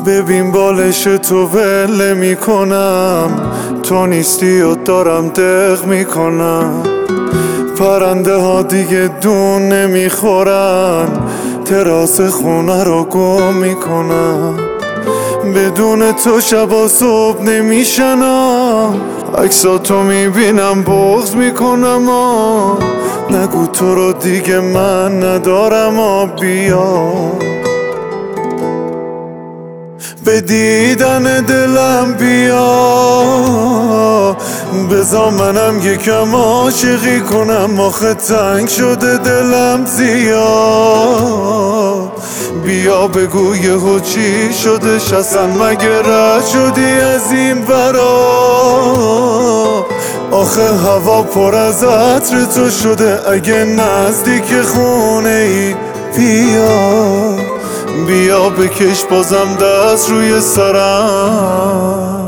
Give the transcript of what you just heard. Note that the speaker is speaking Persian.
ببین بالش تو ول میکنم، تو نیستی و دارم دق میکنم. پرنده ها دیگه دون نمیخورن، تراس خونه رو گم میکنم. بدون تو شب و صبح نمیشنم، عکساتو میبینم بغض میکنم. نگو تو رو دیگه من ندارم. بیا به دیدن دلم بیا، بذار منم یکم عاشقی کنم. آخه تنگ شده دلم زیاد. بیا بگو یهو چی شدش اصلا، مگه رد شدی از این ورا؟ آخه هوا پر از عطر تو شده، اگه نزدیک خونه ای بیا. بیا بکش بازم دست روی سرم.